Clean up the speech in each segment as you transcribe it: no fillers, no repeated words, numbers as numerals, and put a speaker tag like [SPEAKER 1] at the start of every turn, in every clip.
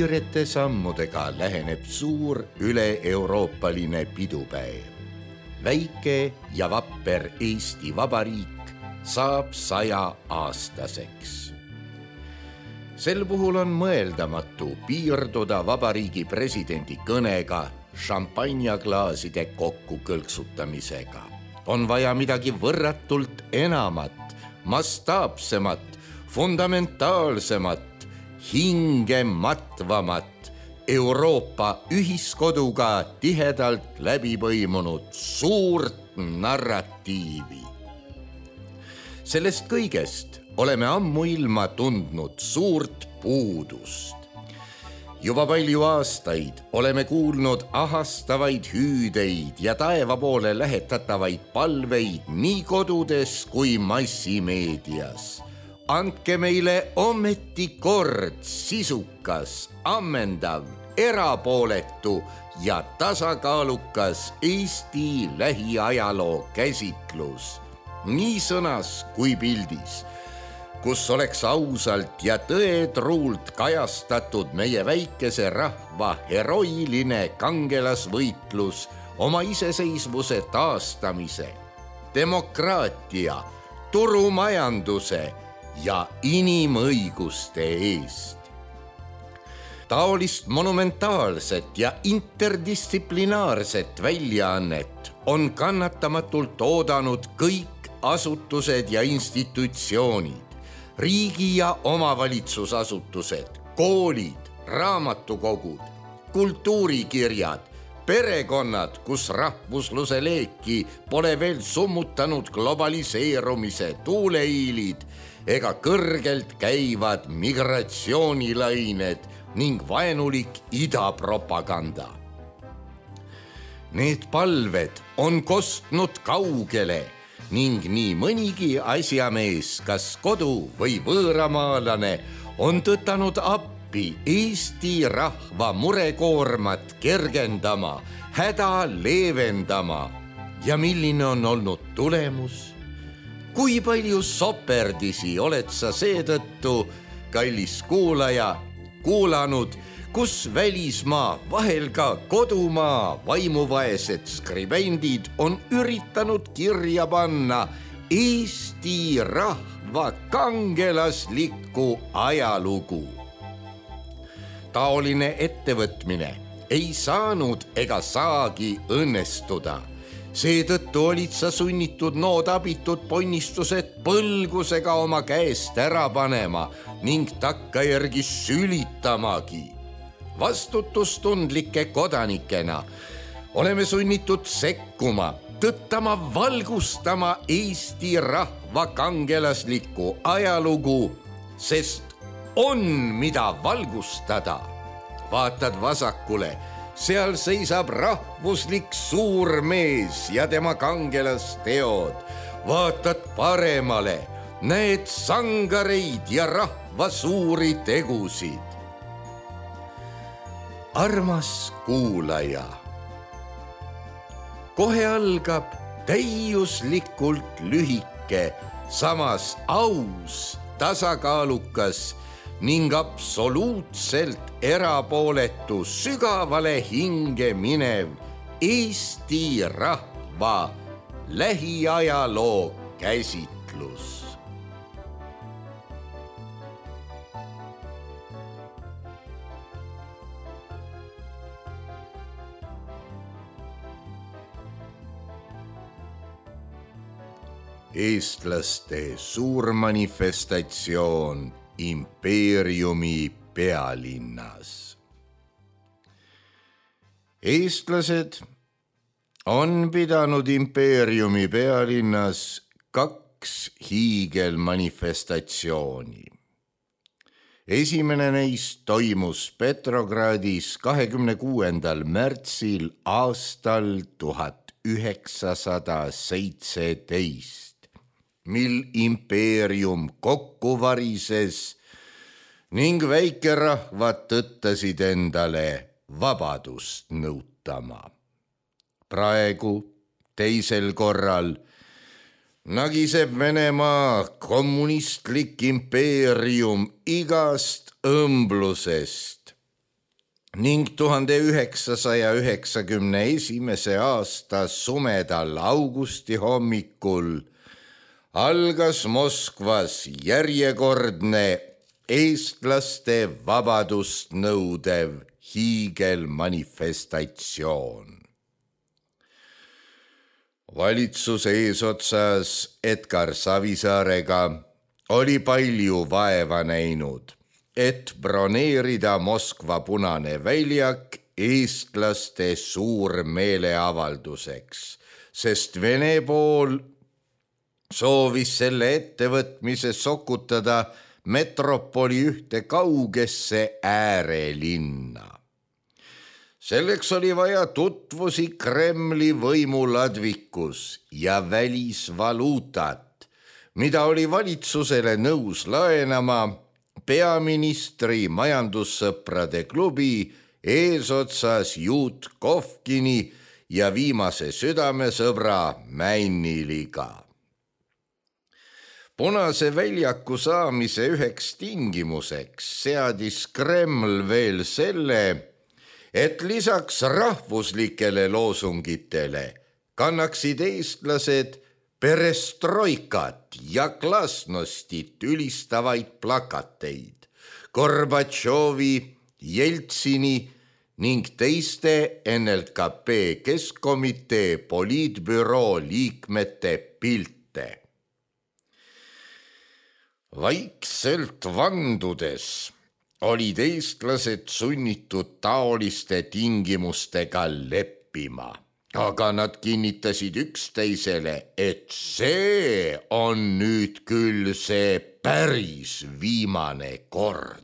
[SPEAKER 1] kiirete sammudega läheneb suur üle-euroopaline pidupäev. Väike ja vapper Eesti Vabariik saab 100-aastaseks. Sel puhul on mõeldamatu piirduda vabariigi presidendi kõnega šampanjaklaaside kokku kõlksutamisega. On vaja midagi võrratult enamat, mastaapsemat, fundamentaalsemat, hinge matvamat, Euroopa ühiskoduga tihedalt läbi põimunud suurt narratiivi. Sellest kõigest oleme ammuilma tundnud suurt puudust. Juba palju aastaid oleme kuulnud ahastavaid hüüdeid ja taeva poole lähetatavaid palveid nii kodudes kui massimeedias. Andke meile ometi kord sisukas, ammendav, erapooletu ja tasakaalukas Eesti lähiajaloo käsitlus, nii sõnas kui pildis, kus oleks ausalt ja tõetruult kajastatud meie väikese rahva heroiline kangelasvõitlus oma iseseisvuse taastamise, demokraatia, turumajanduse ja inimõiguste eest. Taolist monumentaalset ja interdistsiplinaarset väljaannet on kannatamatult oodanud kõik asutused ja institutsioonid, riigi- ja omavalitsusasutused, koolid, raamatukogud, kultuurikirjad, perekonnad, kus rahvusluse leeki pole veel summutanud globaliseerumise tuuleiilid ega kõrgelt käivad migratsioonilained ning vaenulik idapropaganda. Need palved on kostnud kaugele ning nii mõnigi asjamees, kas kodu- või võõramaalane, on tõtanud appi Eesti rahva murekoormat kergendama, häda leevendama. Ja milline on olnud tulemus? Kui palju soperdisi oled sa seetõttu, kallis kuulaja, kuulanud, kus välismaa, vahel ka kodumaa vaimuvaesed skribendid on üritanud kirja panna Eesti rahva kangelaslikku ajalugu. Taoline ettevõtmine ei saanud ega saagi õnnestuda. Seetõttu olid sa sunnitud nood abitud ponnistused põlgusega oma käest ära panema ning takkajärgi sülitamagi. Vastutustundlike kodanikena oleme sunnitud sekkuma, tõttama, valgustama Eesti rahva kangelaslikku ajalugu, sest on mida valgustada. Vaatad vasakule, seal seisab rahvuslik suurmees ja tema kangelasteod. Vaatad paremale, näed sangareid ja rahva suuri tegusid. Armas kuulaja, kohe algab täiuslikult lühike, samas aus, tasakaalukas ning absoluutselt erapooletu, sügavale hinge minev Eesti rahva lähiajaloo käsitlus. Eestlaste suurmanifestatsioon impeeriumi pealinnas. Eestlased on pidanud impeeriumi pealinnas 2 hiigelmanifestatsiooni. Esimene neist toimus Petrogradis 26. märtsil aastal 1917. Mil impeerium kokku varises ning väikerahvad tõttasid endale vabadust nõutama. Praegu, teisel korral, nagiseb Venemaa kommunistlik impeerium igast õmblusest ning 1991. aasta sumedal augusti hommikul algas Moskvas järjekordne eestlaste vabadust nõudev hiigelmanifestatsioon. Valitsuse eesotsas Edgar Savisaarega oli palju vaeva näinud, et broneerida Moskva Punane väljak eestlaste suurmeeleavalduseks, sest Vene pool soovis selle ettevõtmise sokutada metropoli ühte kaugesse äärelinna. Selleks oli vaja tutvusi Kremli võimuladvikus ja välisvaluutat, mida oli valitsusele nõus laenama peaministri majandussõprade klubi eesotsas Jutkovkini ja viimase südamesõbra Männiliga. Punase väljaku saamise üheks tingimuseks seadis Kreml veel selle, et lisaks rahvuslikele loosungitele kannaksid eestlased perestroikat ja glasnostit ülistavaid plakateid Gorbatšovi, Jeltsini ning teiste NLKP keskkomitee poliitbüroo liikmete pilte. Vaikselt vandudes olid eestlased sunnitud taoliste tingimustega leppima, aga nad kinnitasid üksteisele, et see on nüüd küll see päris viimane kord.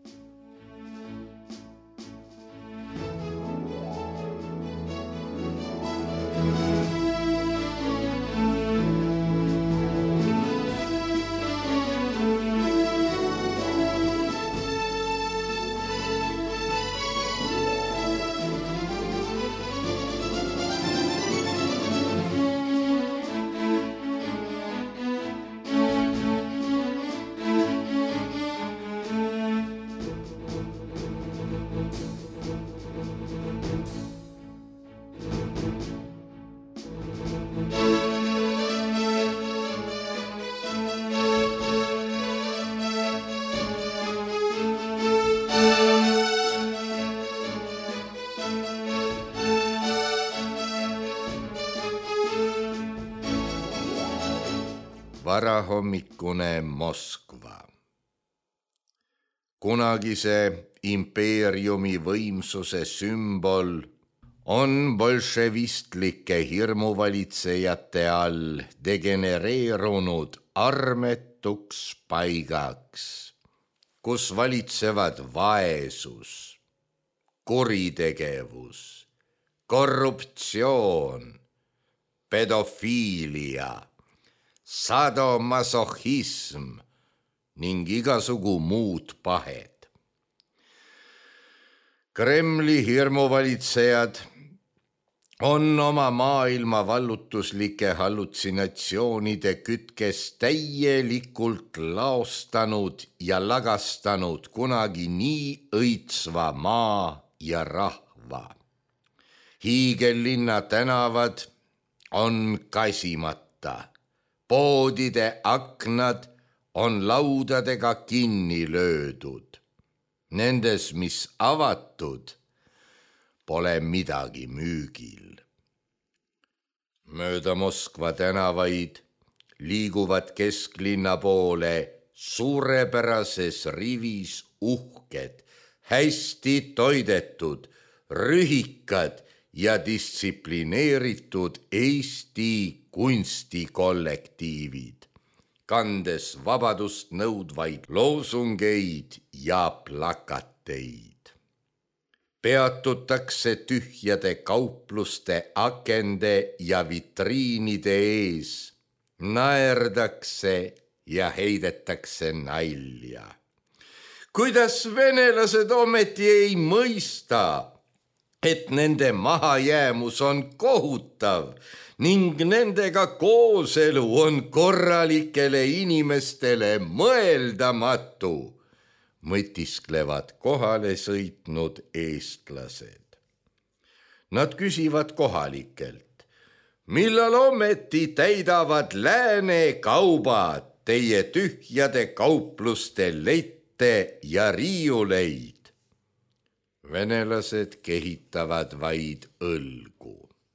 [SPEAKER 1] Varahommikune Moskva. Kunagise impeeriumi võimsuse sümbol on bolševistlike hirmuvalitsejate all degenereerunud armetuks paigaks, kus valitsevad vaesus, kuritegevus, korruptsioon, pedofiilia, sadomasohhism ning igasugu muud pahed. Kremli hirmuvalitsejad on oma maailma vallutuslike hallutsinatsioonide kütkes täielikult laostanud ja lagastanud kunagi nii õitsva maa ja rahva. Hiigellinna tänavad on kasimata. Poodide aknad on laudadega kinni löödud. Nendes, mis avatud, pole midagi müügil. Mööda Moskva tänavaid liiguvad kesklinna poole suurepärases rivis uhked, hästi toidetud, rühikad ja distsiplineeritud Eesti kunstikollektiivid, kandes vabadust nõudvaid loosungeid ja plakateid. Peatutakse tühjade kaupluste akende ja vitriinide ees, naerdakse ja heidetakse nalja. Kuidas venelased ometi ei mõista, et nende mahajäämus on kohutav ning nendega kooselu on korralikele inimestele mõeldamatu. mõtisklevad kohale sõitnud eestlased. Nad küsivad kohalikelt, millal ometi täidavad lääne kaubad teie tühjade kaupluste lette ja riiuleid. Venelased kehitavad vaid õlgu.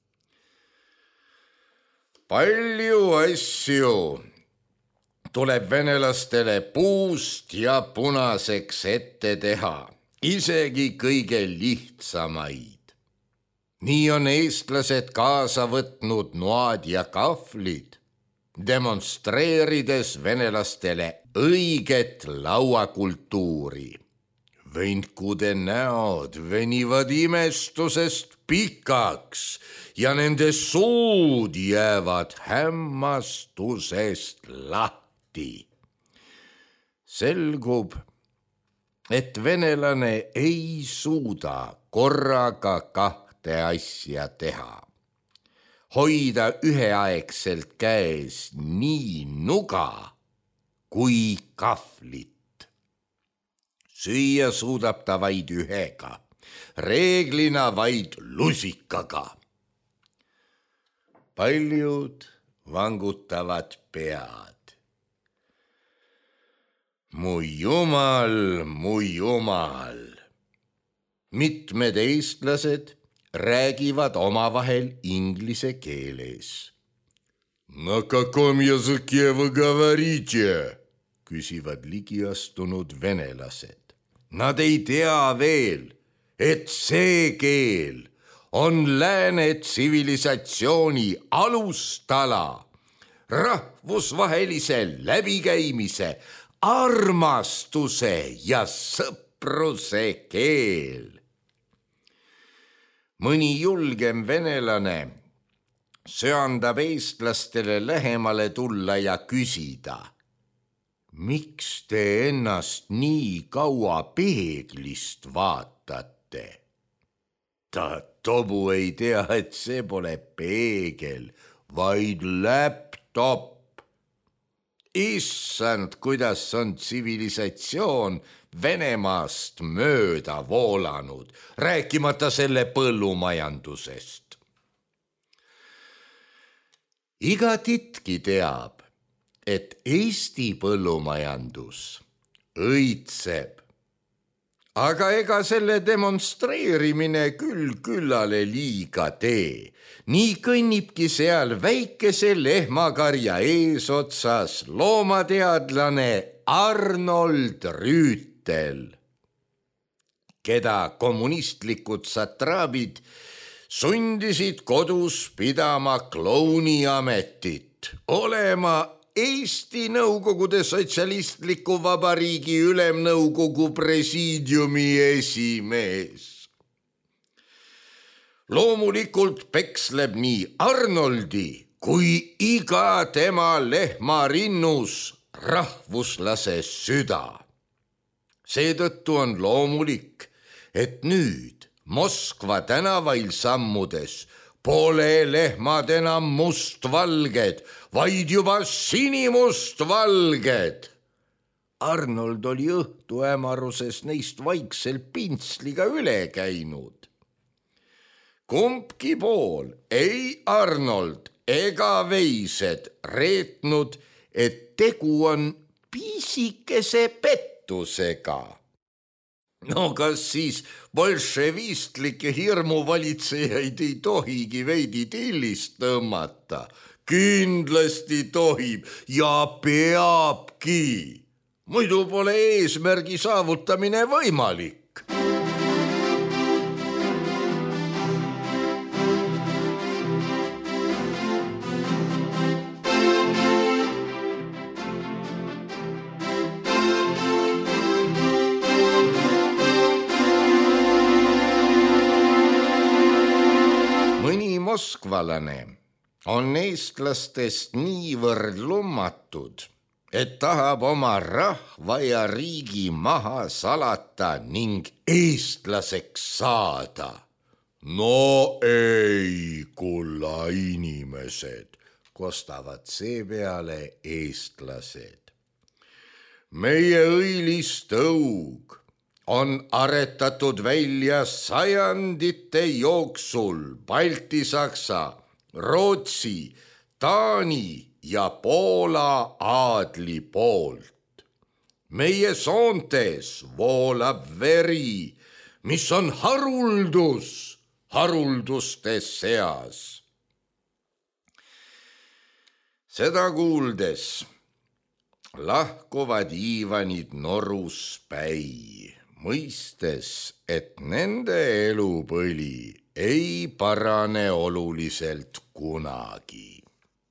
[SPEAKER 1] Palju asju tuleb venelastele puust ja punaseks ette teha, isegi kõige lihtsamaid. Nii on eestlased kaasa võtnud noad ja kahvlid, demonstreerides venelastele õiget lauakultuuri. Võntkude näod venivad imestusest pikaks ja nende suud jäävad hämmastusest lahti. Selgub, et venelane ei suuda korraga kahte asja teha. Hoida üheaegselt käes nii nuga kui kahvlit. Süüa suudab ta vaid ühega, reeglina vaid lusikaga. Paljud vangutavad pead. Mu jumal, mu jumal. Mitmed eestlased räägivad omavahel inglise keeles. Na каком языке вы говорите? Küsivad ligiastunud venelased. Nad ei tea veel, et see keel on lääne tsivilisatsiooni alustala, rahvusvahelise läbikäimise, armastuse ja sõpruse keel. Mõni julgem venelane söandab eestlastele lähemale tulla ja küsida, miks te ennast nii kaua peeglist vaatate? Ta tobu ei tea, et see pole peegel, vaid laptop. Issand, kuidas on tsivilisatsioon Venemaast mööda voolanud, rääkimata selle põllumajandusest. Iga titki teab, et Eesti põllumajandus õitseb. Aga ega selle demonstreerimine küll küllale liiga tee. Nii kõnnibki seal väikese lehmakarja eesotsas loomateadlane Arnold Rüütel, keda kommunistlikud satraabid sundisid kodus pidama klouniametit, olema Eesti Nõukogude Sotsialistliku Vabariigi Ülemnõukogu presiidiumi esimees. Loomulikult peksleb nii Arnoldi kui iga tema lehmarinnus rahvuslase süda. Seetõttu on loomulik, et nüüd Moskva tänavail sammudes pole lehmad enam mustvalged, vaid juba sinimustvalged. Arnold oli õhtu hämaruses neist vaikselt pintsliga üle käinud. Kumbki pool, ei Arnold ega veised reetnud, et tegu on pisikese pettusega. No kas siis bolševistlikke hirmuvalitsejaid ei tohigi veidi tillist tõmmata? Kindlasti tohib ja peabki. Muidu pole eesmärgi saavutamine võimalik. Moskvalane on eestlastest niivõrd lummatud, et tahab oma rahva ja riigi maha salata ning eestlaseks saada. No ei, kulla inimesed, kostavad seepeale eestlased. meie õilistõug on aretatud välja sajandite jooksul Balti-Saksa, Rootsi, Taani ja Poola aadli poolt. Meie soontes voolab veri, mis on haruldus harulduste seas. Seda kuuldes lahkuvad Iivanid norus päi, mõistes, et nende elupõli ei parane oluliselt kunagi.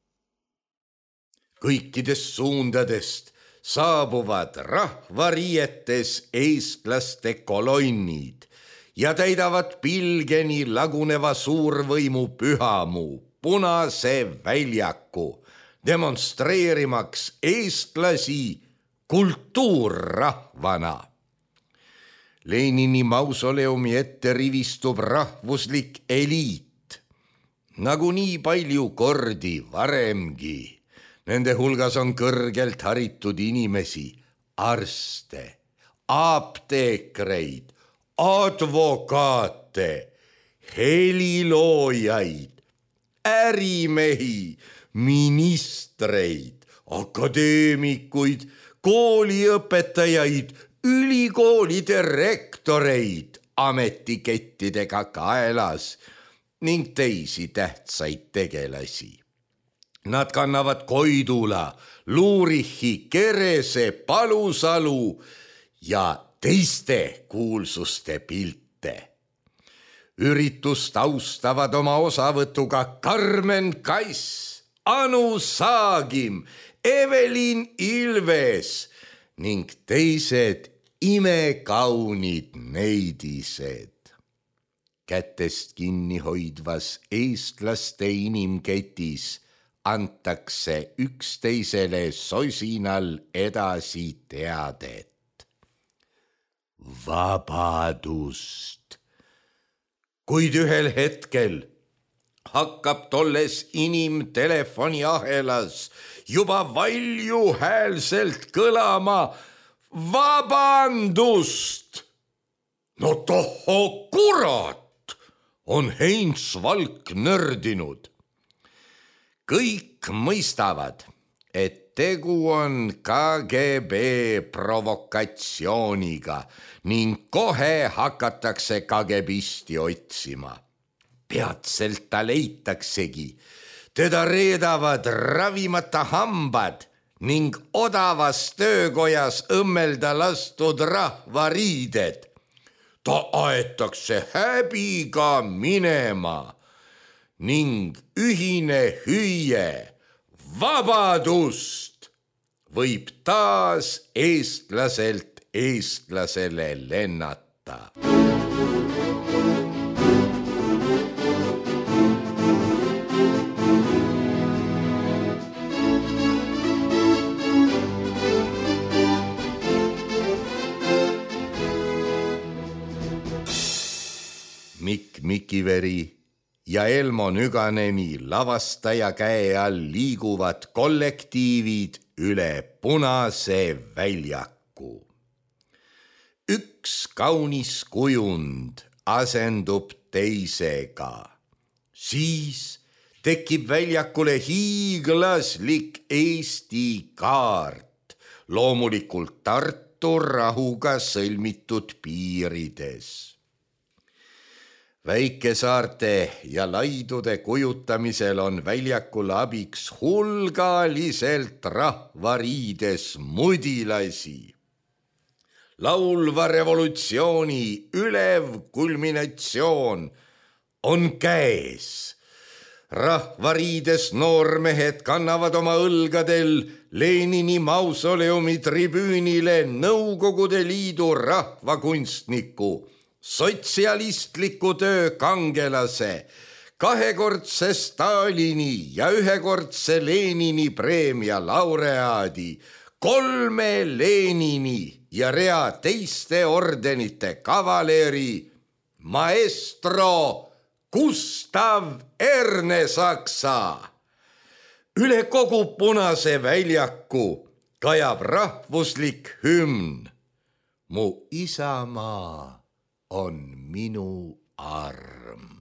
[SPEAKER 1] Kõikidest suundadest saabuvad rahvariietes eestlaste kolonnid ja täidavad pilgeni laguneva suurvõimu pühamuu Punase väljaku, demonstreerimaks eestlasi kultuurrahvana. Lenini mausoleumi ette rivistub rahvuslik eliit, nagu nii palju kordi varemgi. Nende hulgas on kõrgelt haritud inimesi, arste, apteekreid, advokaate, heliloojaid, ärimehi, ministreid, akadeemikuid, kooliõpetajaid, ülikoolide rektoreid ametikettidega kaelas ning teisi tähtsaid tegelasi. Nad kannavad Koidula, Luurichi, Kerese, Palusalu ja teiste kuulsuste pilte. Üritust austavad oma osavõtuga Karmen Kass, Anu Saagim, Evelin Ilves ning teised imekaunid neidised. Kätest kinni hoidvas eestlaste inimketis antakse üksteisele sosinal edasi teadet. Vabadust. Kuid ühel hetkel hakkab tolles inimtelefoniahelas juba valjuhäälselt kõlama vabandust. No tohoo kurat, on Heinz Valk nördinud. Kõik mõistavad, et tegu on KGB provokatsiooniga ning kohe hakatakse KGBisti otsima. Peatselt ta leitaksegi. Teda reedavad ravimata hambad ning odavas töökojas õmmelda lastud rahvariided. Ta aetakse häbiga minema ning ühine hüüe vabadust võib taas eestlaselt eestlasele lennata. Mikk Mikiveri ja Elmo Nüganeni lavastaja käe all liiguvad kollektiivid üle Punase väljaku. Üks kaunis kujund asendub teisega. Siis tekib väljakule hiiglaslik Eesti kaart, loomulikult Tartu rahuga sõlmitud piirides. Väikesaarte ja laidude kujutamisel on väljakul abiks hulgaliselt rahvariides mudilasi. Laulva revolutsiooni ülev kulminatsioon on käes. Rahvariides noormehed kannavad oma õlgadel Lenini mausoleumi tribüünile Nõukogude Liidu rahvakunstniku, sotsialistliku töö kangelase, kahekordse Stalini ja ühekordse Lenini preemia laureaadi, 3 Lenini ja rea teiste ordenite kavaleeri, maestro Gustav Ernesaksa. Üle kogu Punase väljaku kajab rahvuslik hümn. Mu isamaa on minu arm.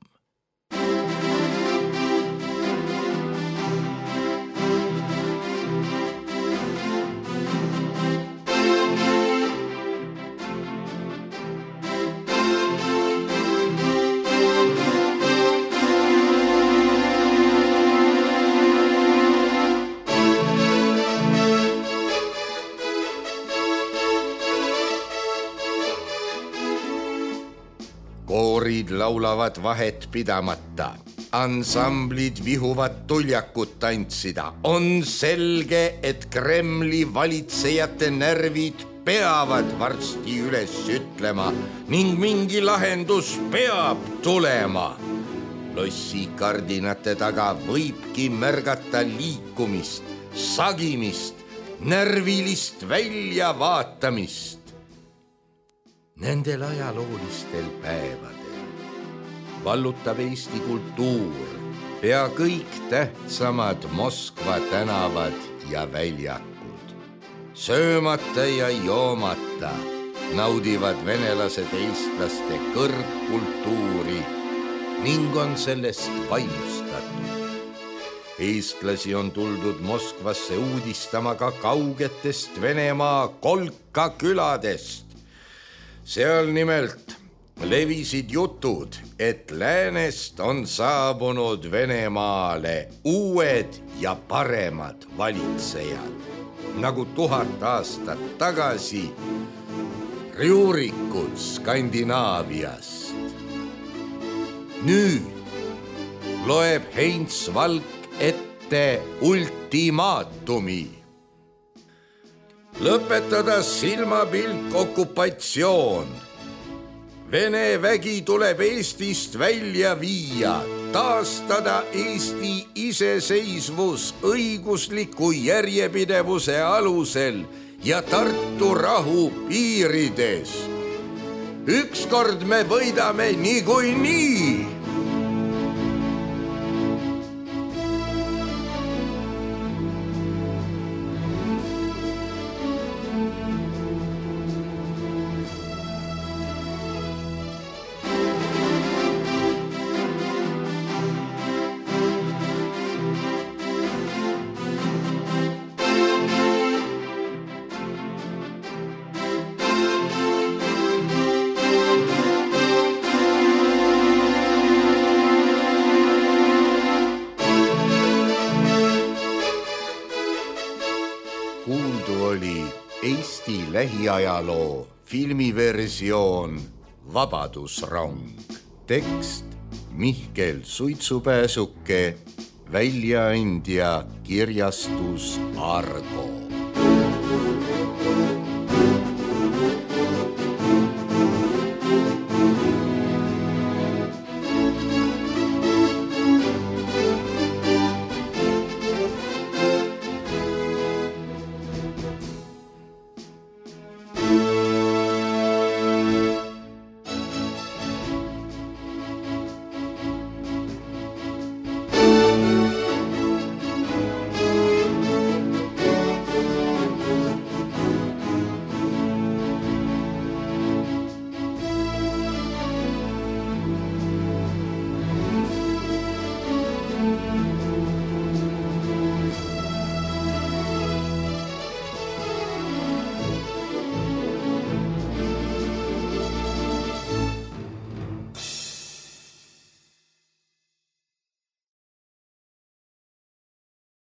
[SPEAKER 1] Koorid laulavad vahet pidamata, ansamblid vihuvad tuljakut tantsida. On selge, et Kremli valitsejate närvid peavad varsti üles ütlema ning mingi lahendus peab tulema. Lossi kardinate taga võibki märgata liikumist, sagimist, närvilist väljavaatamist. Nendel ajaloolistel päevadel vallutab Eesti kultuur pea kõik tähtsamad Moskva tänavad ja väljakud. Söömata ja joomata naudivad venelased eestlaste kõrgkultuuri ning on sellest vaimustatud. Eestlasi on tuldud Moskvasse uudistama ka kaugetest Venemaa kolkaküladest. Seal nimelt levisid jutud, et läänest on saabunud Venemaale uued ja paremad valitsejad, nagu 1000 aastat tagasi rjuurikud Skandinaaviast. Nüüd loeb Heinz Valk ette ultimaatumi. Lõpetada silmapilk okupatsioon. Vene vägi tuleb Eestist välja viia, taastada Eesti iseseisvus õigusliku järjepidevuse alusel ja Tartu rahu piirides. Ükskord me võidame niikuinii. Kuuldu oli Eesti lähiajaloo filmiversioon Vabadusrong. Tekst Mihkel Suitsupääsuke, väljaandja kirjastus Argo.